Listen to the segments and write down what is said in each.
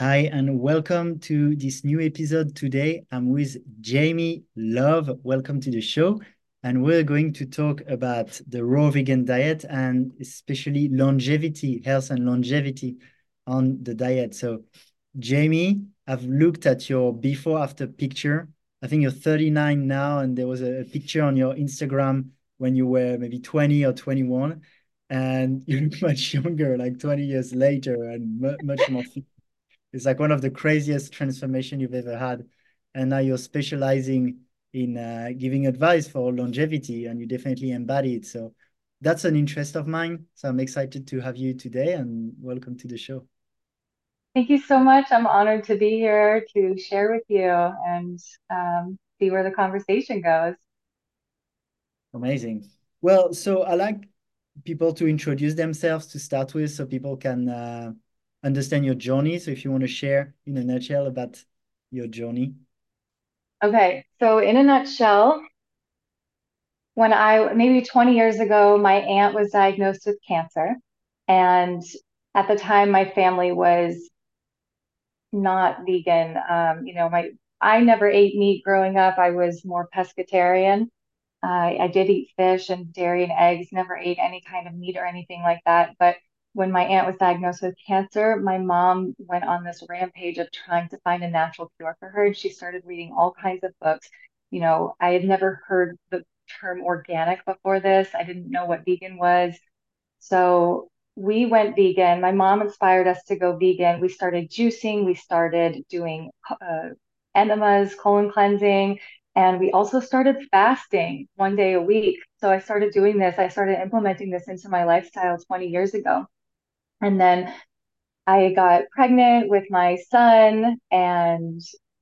Hi, and welcome to this new episode today. I'm with Jamie Love. Welcome to the show. And we're going to talk about the raw vegan diet and especially longevity, health and longevity on the diet. So, Jamie, I've looked at your before after picture. I think you're 39 now, and there was a picture on your Instagram when you were maybe 20 or 21, and you look much younger, like 20 years later, and much more fit. It's like one of the craziest transformation you've ever had. And now you're specializing in giving advice for longevity, and you definitely embody it. So that's an interest of mine. So I'm excited to have you today, and welcome to the show. Thank you so much. I'm honored to be here to share with you and see where the conversation goes. Amazing. Well, so I like people to introduce themselves to start with so people can understand your journey. So if you want to share in a nutshell about your journey. Okay, so in a nutshell, when maybe 20 years ago, my aunt was diagnosed with cancer. And at the time, my family was not vegan. I never ate meat growing up. I was more pescatarian. I did eat fish and dairy and eggs, never ate any kind of meat or anything like that. But when my aunt was diagnosed with cancer, my mom went on this rampage of trying to find a natural cure for her. And she started reading all kinds of books. I had never heard the term organic before this. I didn't know what vegan was. So we went vegan. My mom inspired us to go vegan. We started juicing, we started doing enemas, colon cleansing, and we also started fasting 1 day a week. So I started doing this. I started implementing this into my lifestyle 20 years ago. And then I got pregnant with my son, and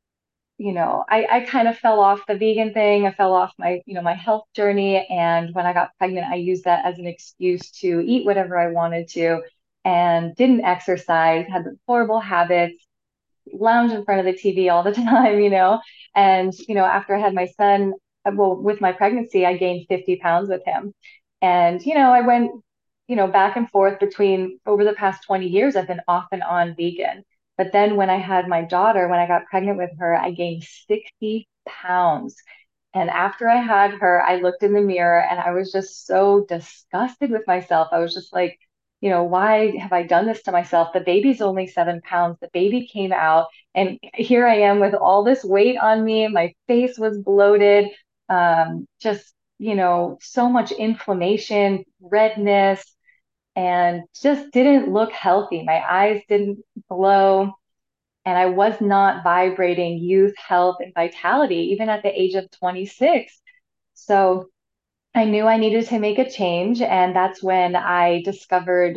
I kind of fell off the vegan thing. I fell off my health journey. And when I got pregnant, I used that as an excuse to eat whatever I wanted to and didn't exercise, had the horrible habits, lounge in front of the TV all the time. And, after I had my son, well, with my pregnancy, I gained 50 pounds with him. And, I went, back and forth between over the past 20 years, I've been off and on vegan. But then when I had my daughter, when I got pregnant with her, I gained 60 pounds. And after I had her, I looked in the mirror and I was just so disgusted with myself. I was just like, why have I done this to myself? The baby's only 7 pounds. The baby came out, and here I am with all this weight on me. My face was bloated, just, so much inflammation, redness, and just didn't look healthy. My eyes didn't glow, and I was not vibrating youth, health, and vitality, even at the age of 26. So I knew I needed to make a change, and that's when I discovered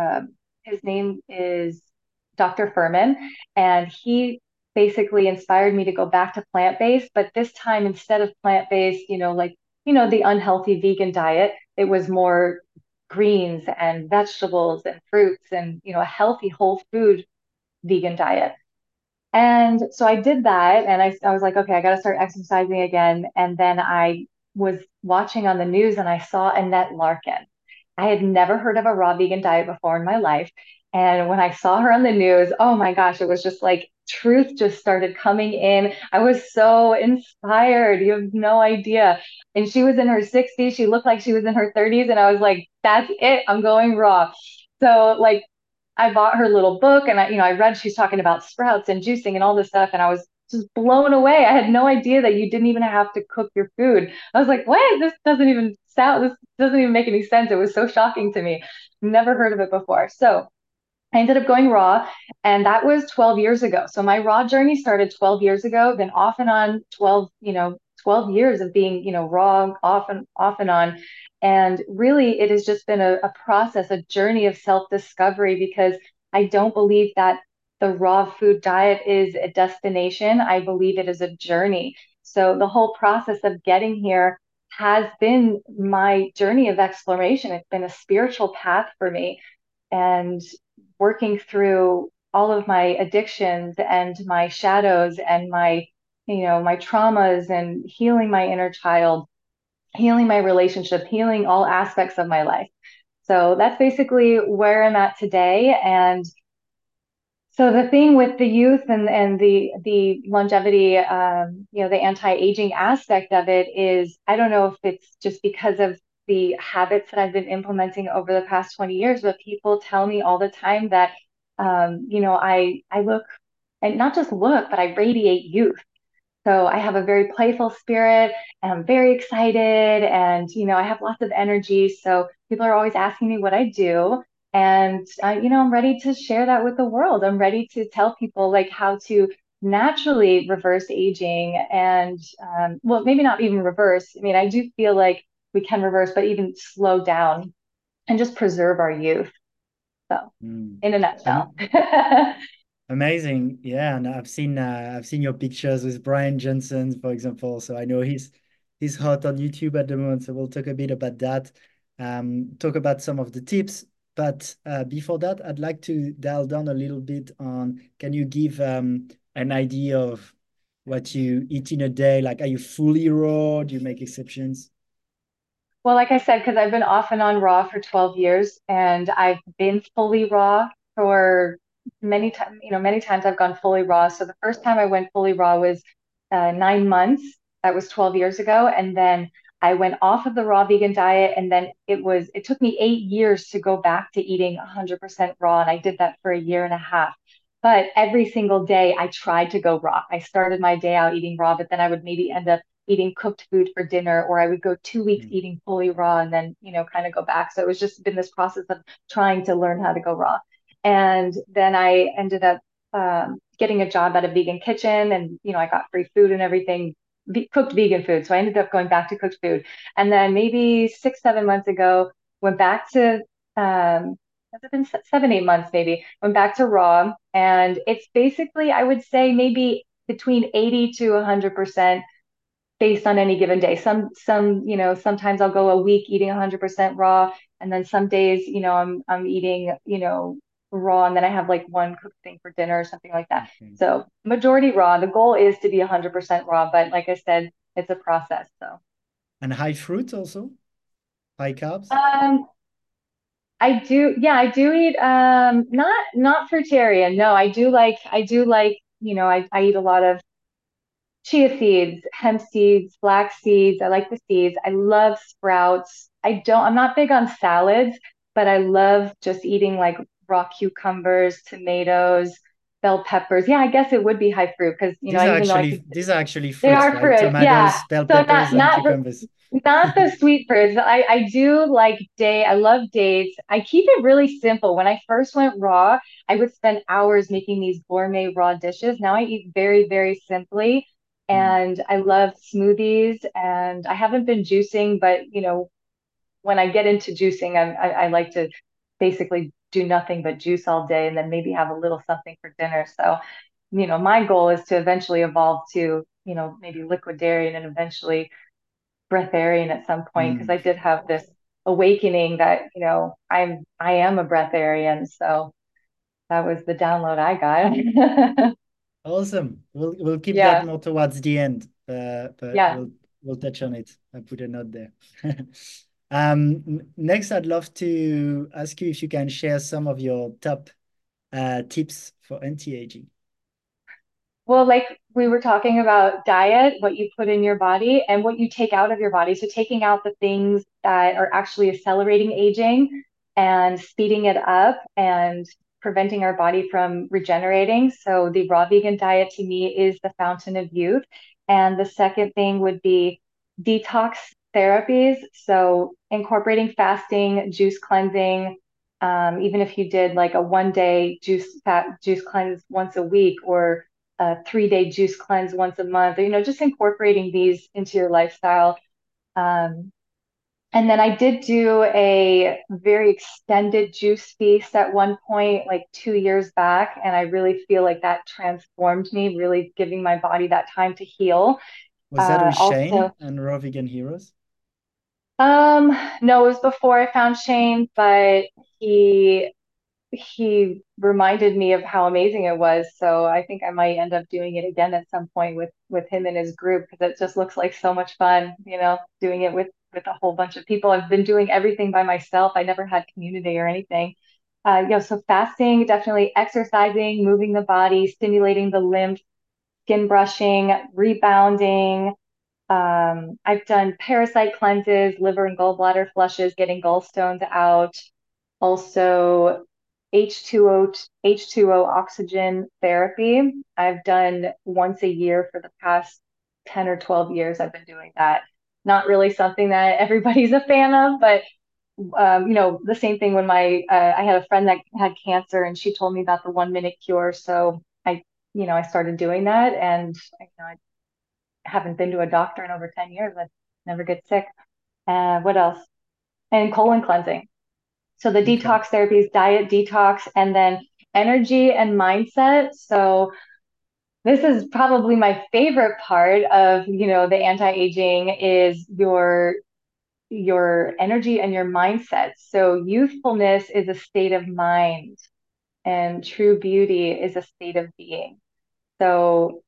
his name is Dr. Furman, and he basically inspired me to go back to plant-based, but this time instead of plant-based, the unhealthy vegan diet, it was more greens and vegetables and fruits and, a healthy whole food vegan diet. And so I did that, and I was like, okay, I got to start exercising again. And then I was watching on the news and I saw Annette Larkin. I had never heard of a raw vegan diet before in my life. And when I saw her on the news, oh my gosh, it was just like truth just started coming in. I was so inspired. You have no idea. And she was in her 60s. She looked like she was in her 30s. And I was like, that's it. I'm going raw. So, like, I bought her little book and I read she's talking about sprouts and juicing and all this stuff. And I was just blown away. I had no idea that you didn't even have to cook your food. I was like, what? This doesn't even make any sense. It was so shocking to me. Never heard of it before. So I ended up going raw, and that was 12 years ago. So my raw journey started 12 years ago, then off and on 12 years of being, raw, off and on. And really, it has just been a process, a journey of self-discovery, because I don't believe that the raw food diet is a destination. I believe it is a journey. So the whole process of getting here has been my journey of exploration. It's been a spiritual path for me. And working through all of my addictions and my shadows and my traumas, and healing my inner child, healing my relationship, healing all aspects of my life. So that's basically where I'm at today. And So the thing with the youth and the longevity, the anti-aging aspect of it is, I don't know if it's just because of the habits that I've been implementing over the past 20 years, but people tell me all the time that, I look, and not just look, but I radiate youth. So I have a very playful spirit and I'm very excited and, I have lots of energy. So people are always asking me what I do. And, I'm ready to share that with the world. I'm ready to tell people like how to naturally reverse aging and, well, maybe not even reverse. I mean, I do feel like we can reverse, but even slow down and just preserve our youth. So Mm. in a nutshell. Um, Amazing. Yeah, and I've seen your pictures with Brian Johnson, for example. So I know he's hot on YouTube at the moment. So we'll talk a bit about that. Talk about some of the tips. But before that, I'd like to dial down a little bit on, can you give an idea of what you eat in a day? Like, are you fully raw? Do you make exceptions? Well, like I said, because I've been off and on raw for 12 years and I've been fully raw for many times, many times I've gone fully raw. So the first time I went fully raw was 9 months. That was 12 years ago. And then I went off of the raw vegan diet. And then it took me 8 years to go back to eating 100% raw. And I did that for a year and a half. But every single day I tried to go raw. I started my day out eating raw, but then I would maybe end up eating cooked food for dinner, or I would go 2 weeks Mm. eating fully raw and then, kind of go back. So it was just been this process of trying to learn how to go raw. And then I ended up getting a job at a vegan kitchen and, I got free food and everything, cooked vegan food. So I ended up going back to cooked food. And then maybe 6, 7 months ago, went back to, has it been 7, 8 months maybe, went back to raw. And it's basically, I would say maybe between 80 to 100% based on any given day. Sometimes I'll go a week eating 100% raw, and then some days, I'm eating, raw, and then I have like one cooked thing for dinner or something like that. Okay. So majority raw. The goal is to be 100% raw, but like I said, it's a process. So, And high fruit also? High carbs? um, yeah, I do eat not fruitarian. No, I do like, I eat a lot of chia seeds, hemp seeds, flax seeds. I like the seeds. I love sprouts. I'm not big on salads, but I love just eating like raw cucumbers, tomatoes, bell peppers. Yeah, I guess it would be high fruit because, even though I could, These are actually they fruits, are right? fruits. Yeah. Tomatoes, bell So peppers, and cucumbers. not the sweet fruits. I do like I love dates. I keep it really simple. When I first went raw, I would spend hours making these gourmet raw dishes. Now I eat very, very simply. Mm. And I love smoothies and I haven't been juicing, but when I get into juicing, I like to basically do nothing but juice all day and then maybe have a little something for dinner. So, my goal is to eventually evolve to, maybe liquidarian and eventually breatharian at some point because Mm. I did have this awakening that, I am a breatharian. So that was the download I got. Awesome. We'll keep that Yeah. more towards the end, but Yeah. we'll touch on it. I put a note there. Next, I'd love to ask you if you can share some of your top tips for anti-aging. Well, like we were talking about diet, what you put in your body and what you take out of your body. So taking out the things that are actually accelerating aging and speeding it up and preventing our body from regenerating. So the raw vegan diet to me is the fountain of youth. And the second thing would be detox therapies. So incorporating fasting, juice cleansing, even if you did like a 1 day juice cleanse once a week or a 3 day juice cleanse once a month, just incorporating these into your lifestyle. Um, and then I did do a very extended juice feast at one point, like 2 years back. And I really feel like that transformed me, really giving my body that time to heal. Was that with Also, Shane and Raw Vegan Heroes? no, it was before I found Shane, but he he reminded me of how amazing it was. So I think I might end up doing it again at some point with him and his group because it just looks like so much fun, doing it with a whole bunch of people. I've been doing everything by myself. I never had community or anything. So fasting, definitely exercising, moving the body, stimulating the lymph, skin brushing, rebounding. I've done parasite cleanses, liver and gallbladder flushes, getting gallstones out. Also, H2O oxygen therapy. I've done once a year for the past 10 or 12 years. I've been doing that. Not really something that everybody's a fan of, but the same thing when I had a friend that had cancer and she told me about the 1 minute cure. So I started doing that, and I haven't been to a doctor in over 10 years. I never get sick. What else? And colon cleansing. So the Okay. detox therapies, diet detox, and then energy and mindset. So this is probably my favorite part of, the anti-aging is your energy and your mindset. So youthfulness is a state of mind and true beauty is a state of being. So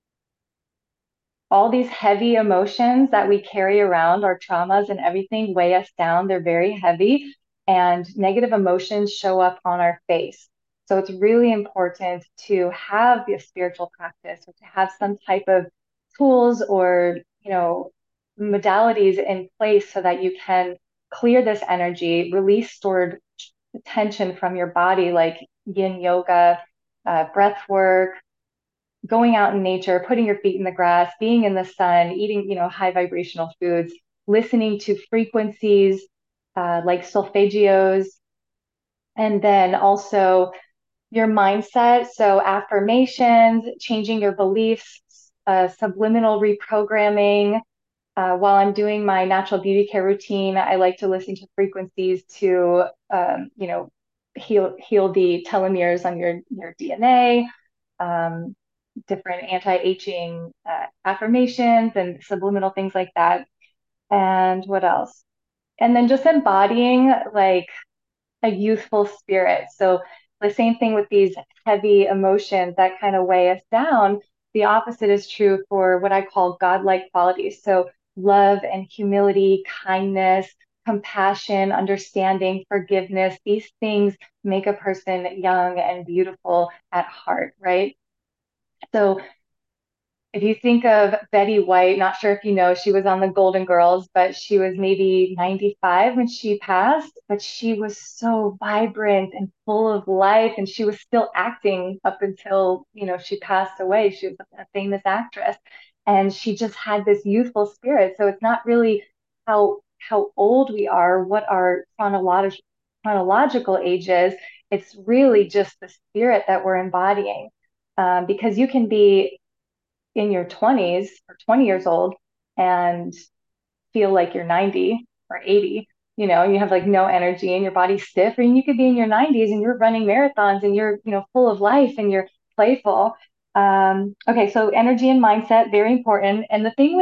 all these heavy emotions that we carry around, our traumas and everything weigh us down. They're very heavy, and negative emotions show up on our face. So it's really important to have the spiritual practice or to have some type of tools or, modalities in place so that you can clear this energy, release stored tension from your body, like yin yoga, breath work, going out in nature, putting your feet in the grass, being in the sun, eating, high vibrational foods, listening to frequencies like solfeggios, and then also your mindset. So affirmations, changing your beliefs, subliminal reprogramming. While I'm doing my natural beauty care routine, I like to listen to frequencies to, heal the telomeres on your DNA. Um, Different anti-aging affirmations and subliminal things like that. And what else? And then just embodying like a youthful spirit. So the same thing with these heavy emotions that kind of weigh us down. The opposite is true for what I call godlike qualities. So love and humility, kindness, compassion, understanding, forgiveness. These things make a person young and beautiful at heart, right? So if you think of Betty White, not sure if you know, she was on the Golden Girls, but she was maybe 95 when she passed, but she was so vibrant and full of life, and she was still acting up until, she passed away. She was a famous actress, and she just had this youthful spirit. So it's not really how old we are, what our chronological age is. It's really just the spirit that we're embodying. Because you can be in your 20s or 20 years old and feel like you're 90 or 80, you have like no energy and your body's stiff, or you could be in your 90s and you're running marathons and you're, full of life and you're playful. Okay, so energy and mindset, very important. And the thing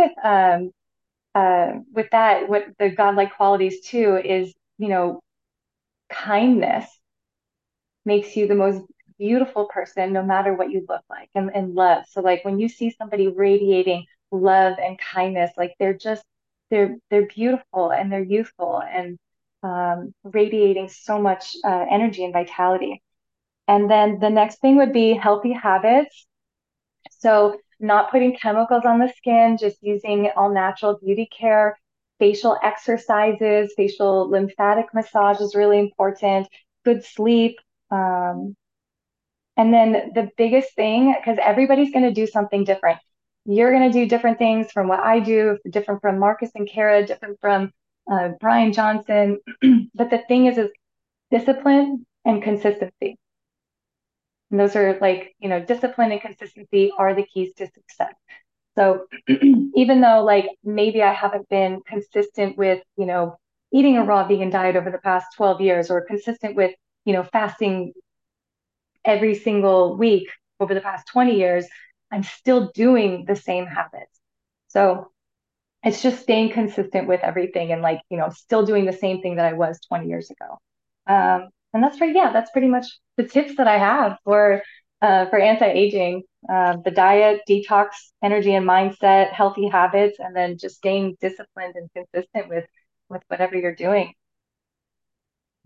with that, what the godlike qualities too is, kindness makes you the most beautiful person no matter what you look like, and love. So like when you see somebody radiating love and kindness, like they're beautiful and they're youthful and radiating so much energy and vitality. And then the next thing would be healthy habits. So not putting chemicals on the skin, just using all natural beauty care. Facial exercises, facial lymphatic massage is really important. Good sleep. Um, and then the biggest thing, because everybody's going to do something different. You're going to do different things from what I do, different from Marcus and Kara, different from Brian Johnson. But the thing is discipline and consistency. And those are like, discipline and consistency are the keys to success. So even though like maybe I haven't been consistent with, eating a raw vegan diet over the past 12 years or consistent with, fasting every single week over the past 20 years, I'm still doing the same habits. So it's just staying consistent with everything and like, still doing the same thing that I was 20 years ago. And that's pretty much the tips that I have for anti-aging. The diet, detox, energy and mindset, healthy habits, and then just staying disciplined and consistent with whatever you're doing.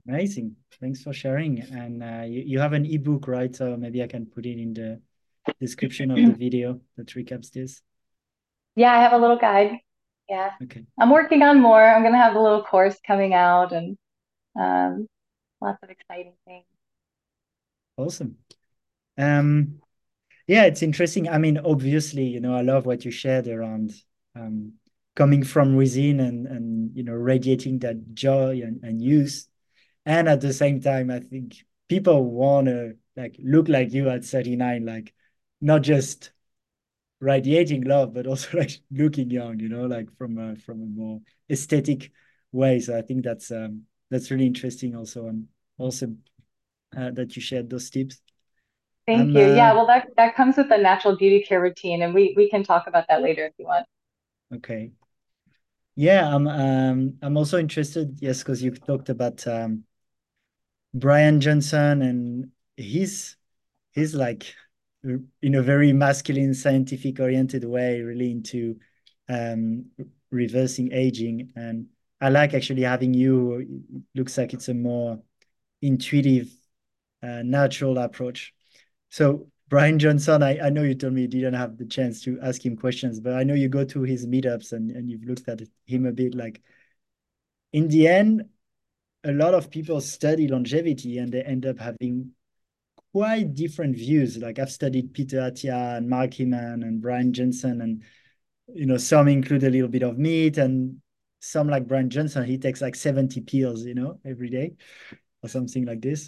Amazing. Thanks for sharing. And you have an ebook, right? So maybe I can put it in the description of the video that recaps this. Yeah, I have a little guide. Yeah. Okay, I'm working on more. I'm gonna have a little course coming out and um, lots of exciting things. awesome. Um, yeah, it's interesting. I mean, obviously, I love what you shared around um, coming from within and radiating that joy and youth. And at the same time, I think people want to like look like you at 39, like not just radiating love, but also like looking young, like from a more aesthetic way. So I think that's really interesting also and awesome that you shared those tips. Thank I'm you. Yeah, well, that comes with the natural beauty care routine, and we can talk about that later if you want. okay. Yeah, I'm also interested, yes, because you talked about Brian Johnson and he's like in a very masculine, scientific oriented way, really into um, reversing aging. And I like actually having you. It looks like it's a more intuitive, natural approach. So Brian Johnson, I know you told me you didn't have the chance to ask him questions, but I know you go to his meetups and you've looked at him a bit. Like in the end, a lot of people study longevity and they end up having quite different views. Like I've studied Peter Attia and Mark Hyman and Brian Johnson, and some include a little bit of meat, and some like Brian Johnson, he takes like 70 pills, every day or something like this.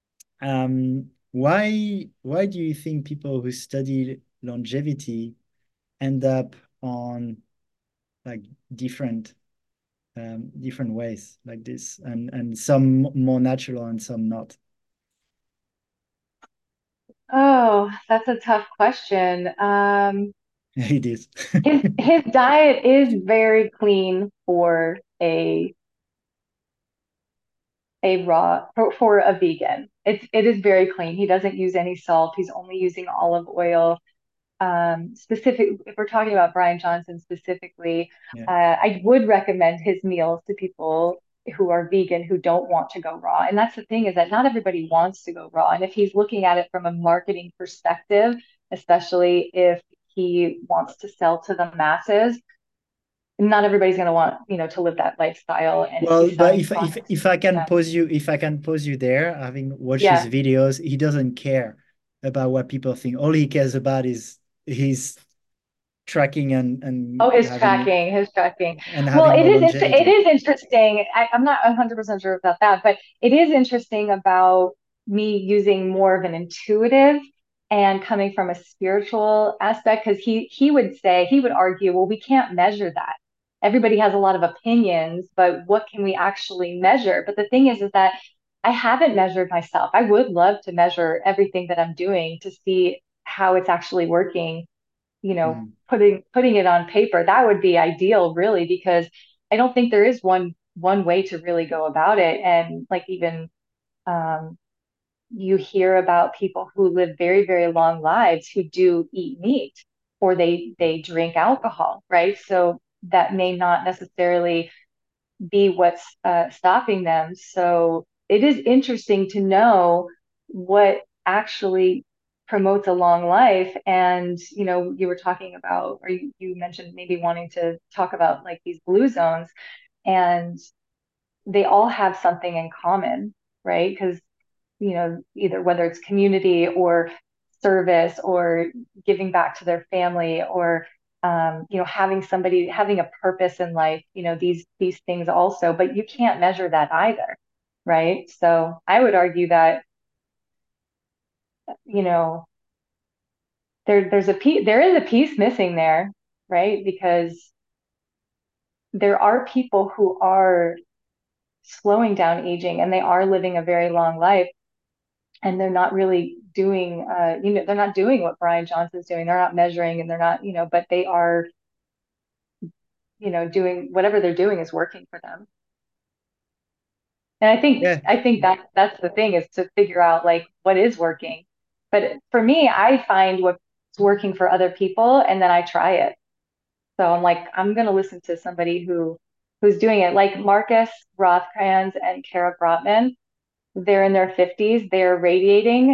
Why do you think people who study longevity end up on like different different ways like this, and some more natural and some not? Oh, that's a tough question. It is. His diet is very clean for a raw for a vegan. It is very clean. He doesn't use any salt. He's only using olive oil. Specific, if we're talking about Brian Johnson specifically, Yeah. I would recommend his meals to people who are vegan who don't want to go raw. And that's the thing is that not everybody wants to go raw. And if he's looking at it from a marketing perspective, especially if he wants to sell to the masses, not everybody's going to want, to live that lifestyle. And if Well, he's but selling if products if to I do can that, pose you, if I can pose you there, having watched his yeah. videos, he doesn't care about what people think. All he cares about is his tracking and Oh, and his having tracking, his tracking. and Well, having more it longevity. is interesting. I'm not 100% sure about that, but it is interesting about me using more of an intuitive and coming from a spiritual aspect because he would argue, well, we can't measure that. Everybody has a lot of opinions, but what can we actually measure? But the thing is that I haven't measured myself. I would love to measure everything that I'm doing to see how it's actually working, Mhm. putting it on paper. That would be ideal, really, because I don't think there is one way to really go about it. And like even um, you hear about people who live very, very long lives who do eat meat or they drink alcohol, right? So that may not necessarily be what's stopping them. So it is interesting to know what actually promotes a long life. And, you were talking about, or you mentioned maybe wanting to talk about like these blue zones, and they all have something in common, right? Because, either whether it's community or service or giving back to their family or having a purpose in life, these things also, but you can't measure that either, right? So I would argue that, you know, there is a piece missing there, right? Because there are people who are slowing down aging and they are living a very long life and they're not really doing they're not doing what Brian Johnson's doing. They're not measuring and they're not, but they are, doing whatever they're doing is working for them. And Yeah, I think that's the thing is to figure out like what is working. But for me, I find what's working for other people and then I try it. So I'm like, I'm going to listen to somebody who who's doing it. Like Marcus Rothkranz and Kara Brotman, they're in their 50s, they're radiating.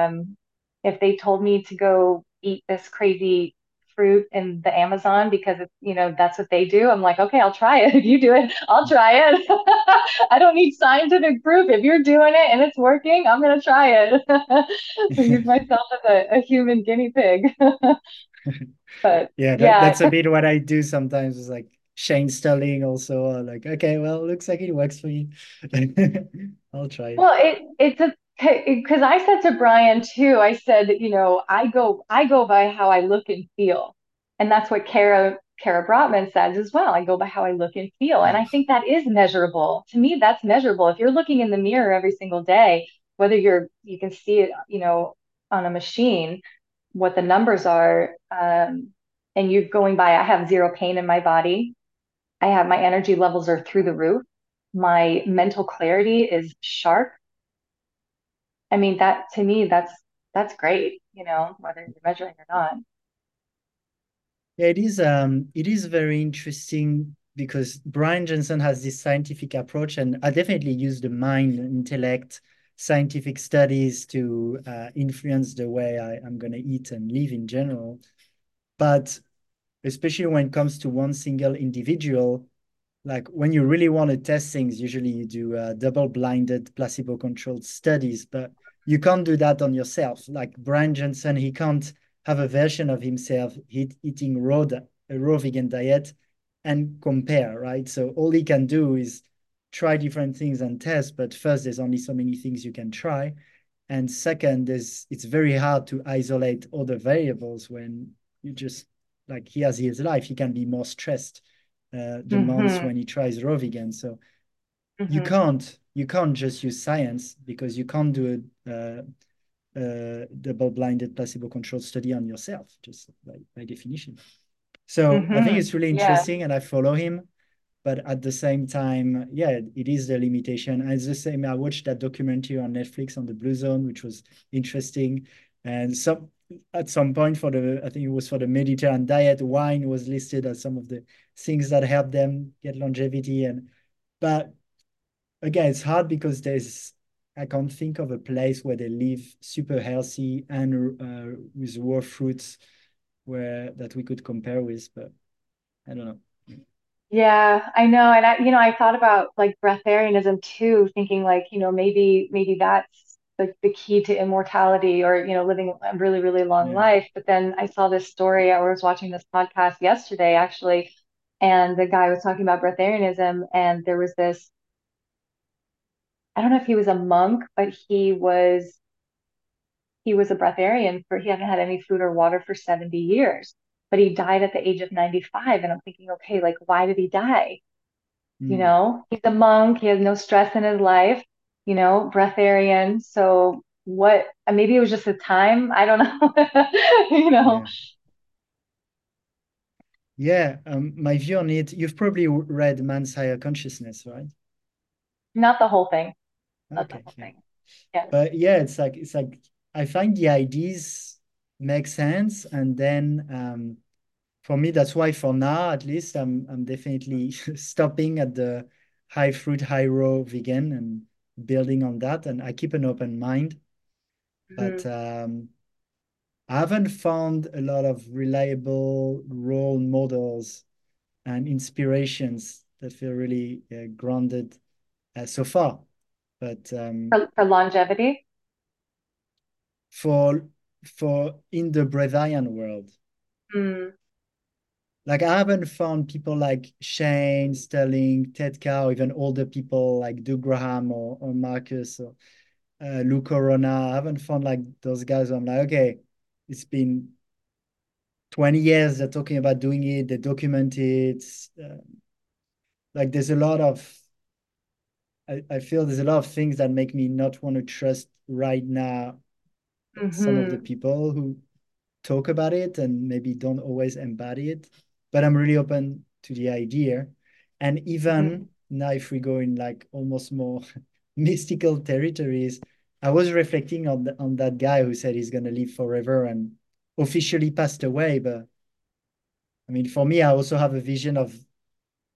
If they told me to go eat this crazy fruit in the Amazon because it's, that's what they do, I'm like, okay, I'll try it. If you do it, I'll try it. I don't need scientific proof. If you're doing it and it's working, I'm gonna try it. I use myself as a human guinea pig. But Yeah, yeah, that's a bit what I do sometimes. It's like Shane Sterling also, like, okay, well, looks like it works for you. I'll try it. well, it's a because I said to Brian too, I said, I go by how I look and feel. And that's what Kara Brotman says as well. I go by how I look and feel. And Yeah. I think that is measurable. To me, that's measurable. If you're looking in the mirror every single day, whether you can see it, on a machine, what the numbers are, and you're going by, I have zero pain in my body. I have my energy levels are through the roof. My mental clarity is sharp. I mean, that to me, that's great, whether you're measuring or not. Yeah, it is very interesting because Brian Johnson has this scientific approach, and I definitely use the mind, intellect, scientific studies to influence the way I'm going to eat and live in general. But especially when it comes to one single individual, like when you really want to test things, usually you do double-blinded, placebo-controlled studies, but you can't do that on yourself. Like Brian Johnson, he can't have a version of himself eating a raw vegan diet and compare, right? So all he can do is try different things and test, but first, there's only so many things you can try. And second, it's very hard to isolate other variables when you just like he has his life, he can be more stressed the months Hmm. when he tries raw vegan. So Hmm. you can't just use science because you can't do a double-blinded placebo-controlled study on yourself, just by definition. So I think Hmm. it's really Yeah. interesting, and I follow him. But at the same time, yeah, it is the limitation. And it's the same. I watched that documentary on Netflix on the Blue Zone, which was interesting. And at some point I think it was for the Mediterranean diet, wine was listed as some of the things that help them get longevity. But again, it's hard because I can't think of a place where they live super healthy and with raw fruits where that we could compare with. But I don't know. Yeah, I know. And I thought about like breatharianism too, thinking like, maybe that's the key to immortality or, living a really, really long Yeah. life. But then I saw this story, I was watching this podcast yesterday actually, and the guy was talking about breatharianism, and there was this, I don't know if he was a monk, but he was a breatharian he hadn't had any food or water for 70 years, but he died at the age of 95. And I'm thinking, okay, like, why did he die? Mm. He's a monk, he has no stress in his life, breatharian. So what, maybe it was just a time. I don't know. you know, Yeah. Yeah, my view on it, you've probably read Man's Higher Consciousness, right? Not the whole thing, not the Okay, whole yeah. thing. Yes. But yeah, it's like I find the ideas make sense, and then for me, that's why for now, at least, I'm definitely stopping at the high fruit, high raw vegan and building on that, and I keep an open mind. But Hmm. I haven't found a lot of reliable role models and inspirations that feel really grounded so far. But For longevity. for in the breatharian world, Hmm. like I haven't found people like Shane, Sterling, Ted Carr, or even older people like Doug Graham or Marcus or Lou Corona. I haven't found like those guys where I'm like, okay, it's been 20 years they're talking about doing it, they document it. Like there's a lot of I feel there's a lot of things that make me not want to trust right now some of the Hmm. people who talk about it and maybe don't always embody it. But I'm really open to the idea. And Hmm. even now, if we go in like almost more mystical territories, I was reflecting on that guy who said he's going to live forever and officially passed away. But I mean, for me, I also have a vision of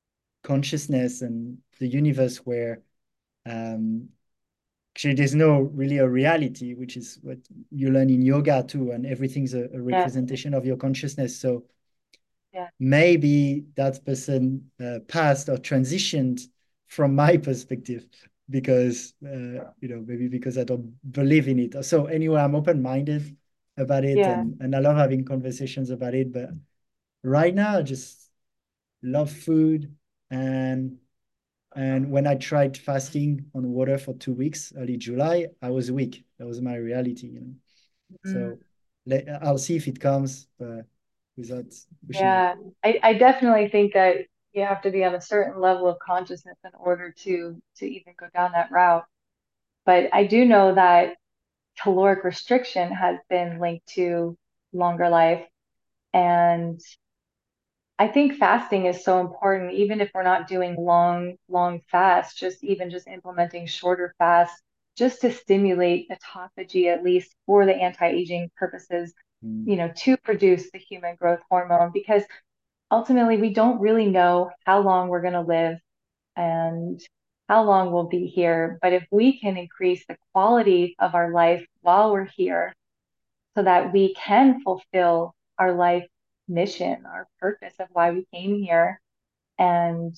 consciousness and the universe where um, actually there's no really a reality, which is what you learn in yoga too, and everything's a Yeah. representation of your consciousness. So Yeah. maybe that person passed or transitioned from my perspective because maybe because I don't believe in it. So anyway, I'm open-minded about it, Yeah. and I love having conversations about it. But right now, I just love food, and when I tried fasting on water for 2 weeks, early July, I was weak. That was my reality, Mm. So I'll see if it comes, but without pushing it. Yeah. I definitely think that you have to be on a certain level of consciousness in order to even go down that route. But I do know that caloric restriction has been linked to longer life. And I think fasting is so important, even if we're not doing long fasts, just implementing shorter fasts, just to stimulate autophagy, at least for the anti-aging purposes, Mm. to produce the human growth hormone, because ultimately we don't really know how long we're going to live and how long we'll be here. But if we can increase the quality of our life while we're here so that we can fulfill our life mission, our purpose of why we came here, and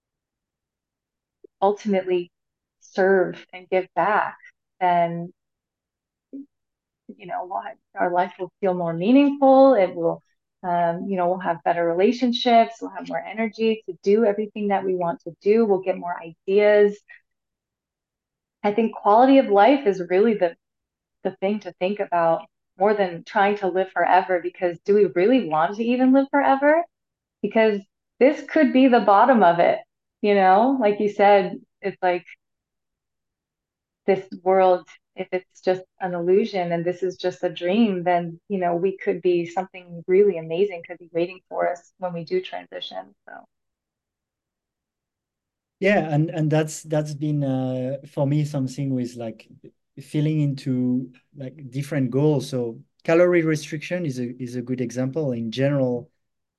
ultimately serve and give back, then our life will feel more meaningful. It will, we'll have better relationships. We'll have more energy to do everything that we want to do. We'll get more ideas. I think quality of life is really the thing to think about more than trying to live forever, because do we really want to even live forever? Because this could be the bottom of it, like you said, it's like this world, if it's just an illusion and this is just a dream, then, we could be something really amazing could be waiting for us when we do transition. So, Yeah, and that's been for me something with like filling into like different goals. So calorie restriction is a good example. In general,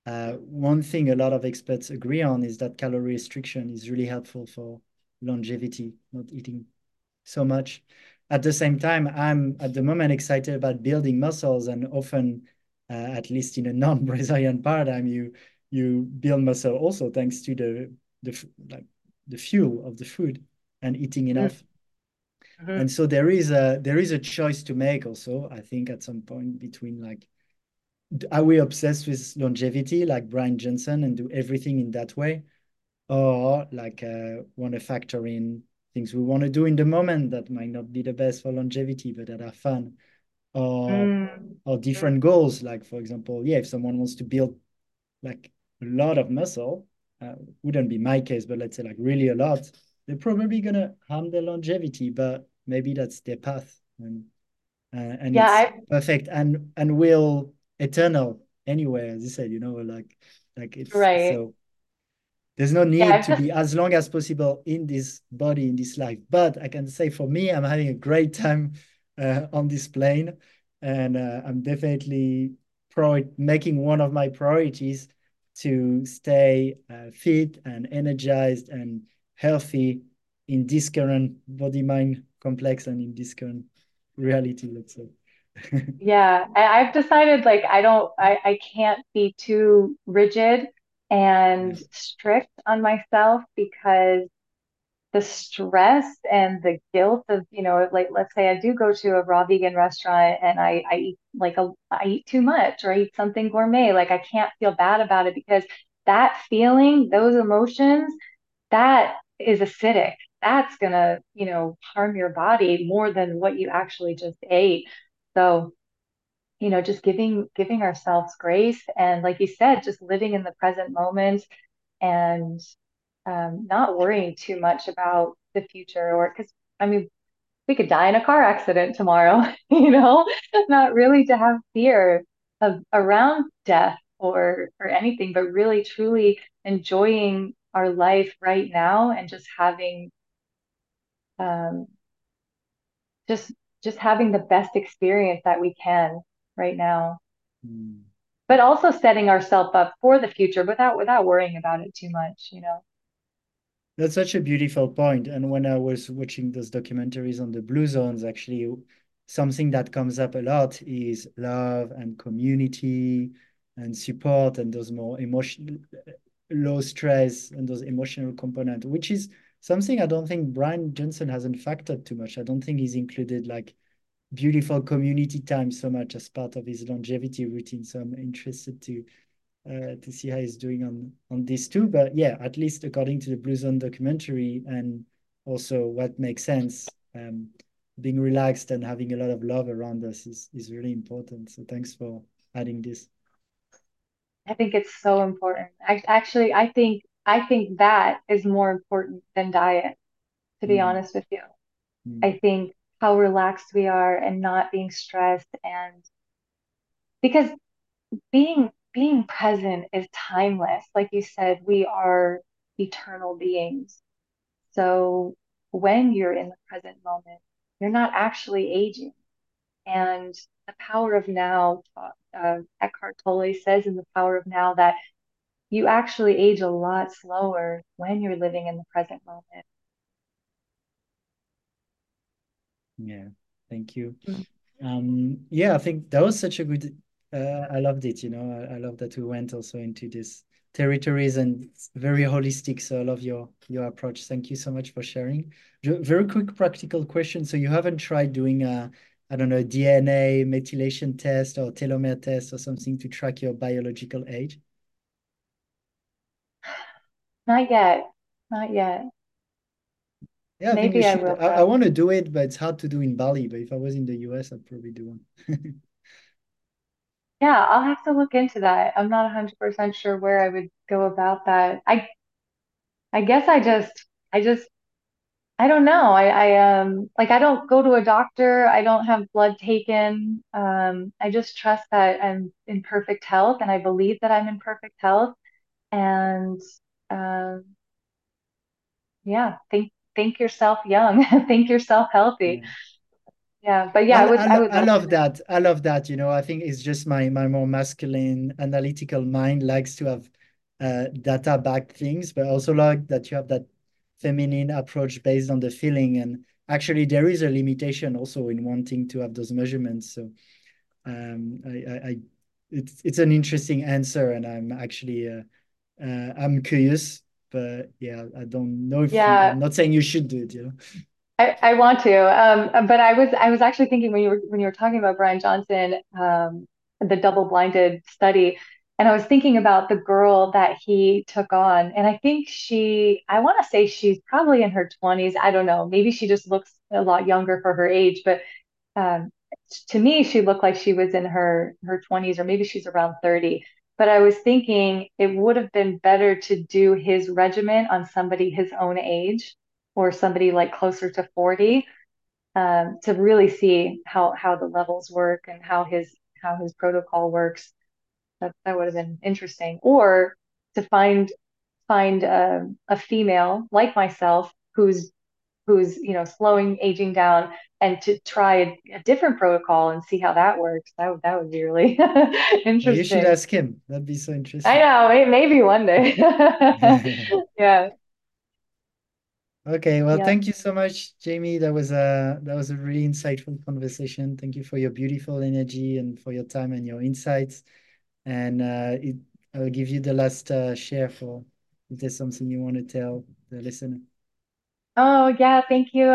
one thing a lot of experts agree on is that calorie restriction is really helpful for longevity, not eating so much. At the same time, I'm at the moment excited about building muscles, and often, at least in a non-Brazilian paradigm, you build muscle also thanks to like the fuel of the food and eating enough. mm-hmm. And so there is a choice to make also, I think, at some point between like, are we obsessed with longevity like Brian Johnson and do everything in that way? Or like want to factor in things we want to do in the moment that might not be the best for longevity, but that are fun, or Mm-hmm. different goals. Like for example, yeah, if someone wants to build like a lot of muscle, wouldn't be my case, but let's say like really a lot, they're probably gonna harm their longevity, but maybe that's their path, and Yeah, it's I perfect and will eternal anyway, as you said, like it's right. so there's no Yeah, need I've to just be as long as possible in this body, in this life. But I can say for me, I'm having a great time on this plane. And I'm definitely making one of my priorities to stay fit and energized and healthy in this current body-mind complex and in this current reality, let's say. Yeah, I've decided like I can't be too rigid Yeah. and strict on myself, because the stress and the guilt of, like let's say I do go to a raw vegan restaurant and I eat I eat too much or I eat something gourmet, like I can't feel bad about it, because that feeling, those emotions, that is acidic. That's gonna, harm your body more than what you actually just ate. So, just giving ourselves grace, and like you said, just living in the present moment, and not worrying too much about the future, or because I mean, we could die in a car accident tomorrow, not really to have fear of around death or anything, but really truly enjoying our life right now, and just having um, just just having the best experience that we can right now, Mm. but also setting ourselves up for the future without worrying about it too much. That's such a beautiful point. And when I was watching those documentaries on the blue zones, actually, something that comes up a lot is love and community and support and those more emotional, low stress and those emotional component, which is something I don't think Brian Johnson hasn't factored too much. I don't think he's included like beautiful community time so much as part of his longevity routine. So I'm interested to see how he's doing on this too. But yeah, at least according to the Blue Zone documentary and also what makes sense, being relaxed and having a lot of love around us is really important. So thanks for adding this. I think it's so important. Actually, I think that is more important than diet, to be Mm, honest with you. mm, I think how relaxed we are and not being stressed, and because being present is timeless. Like you said, we are eternal beings. So when you're in the present moment, you're not actually aging. And the power of now, Eckhart Tolle says in the power of now that you actually age a lot slower when you're living in the present moment. yeah, thank you. Mm. Yeah, I think that was such a good. I loved it. I love that we went also into this territories and it's very holistic. So I love your approach. Thank you so much for sharing. Very quick practical question. So you haven't tried doing a, I don't know, DNA methylation test or telomere test or something to track your biological age? Not yet. Not yet. Yeah, I think you Maybe I should. will I though. want to do it, but it's hard to do in Bali. But if I was in the US, I'd probably do one. Yeah, I'll have to look into that. I'm not 100% sure where I would go about that. I guess I just I don't know. Like I don't go to a doctor. I don't have blood taken. I just trust that I'm in perfect health and I believe that I'm in perfect health. And um, yeah, think yourself young, think yourself healthy. Yeah. Yeah, but yeah, I would I love love to. that. I love that. I think it's just my more masculine analytical mind likes to have data backed things, but also like that you have that feminine approach based on the feeling. And actually, there is a limitation also in wanting to have those measurements. So it's an interesting answer, and I'm actually I'm curious, but yeah, I don't know if you. I'm Yeah, not saying you should do it. I want to. But I was actually thinking when you were talking about Brian Johnson, the double-blinded study, and I was thinking about the girl that he took on, and I think I want to say she's probably in her 20s. I don't know. Maybe she just looks a lot younger for her age, but um, to me, she looked like she was in her 20s, or maybe she's around 30. But I was thinking it would have been better to do his regimen on somebody his own age or somebody like closer to 40, to really see how the levels work and how his protocol works. That would have been interesting. Or to find a female like myself who's slowing aging down, and to try a different protocol and see how that works. That would be really Yeah, you should interesting. ask him. That'd be so I interesting. know, maybe one day. Yeah. Okay, well, Yep. thank you so much, Jamie. That was a really insightful conversation. Thank you for your beautiful energy and for your time and your insights. And I'll give you the last share for if there's something you want to tell the listener. Oh yeah, thank you.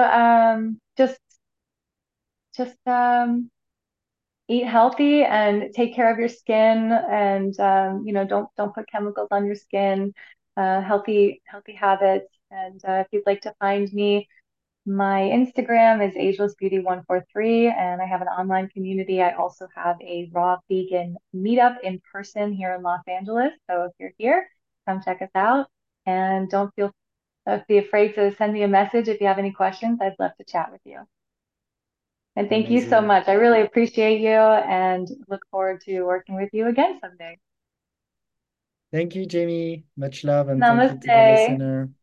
Just eat healthy and take care of your skin, and don't put chemicals on your skin. Healthy habits. And if you'd like to find me, my Instagram is agelessbeauty143, and I have an online community. I also have a raw vegan meetup in person here in Los Angeles. So if you're here, come check us out, and don't be afraid to send me a message if you have any questions. I'd love to chat with you. And thank you so Amazing. much. I really appreciate you and look forward to working with you again someday. Thank you, Jamie. Much love, and thank you to the Namaste. listener.